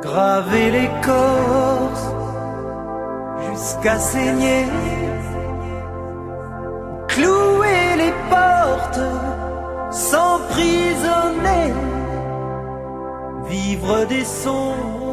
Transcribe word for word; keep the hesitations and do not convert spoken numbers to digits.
graver l'écorce jusqu'à saigner, clouer les portes, s'emprisonner, vivre des songes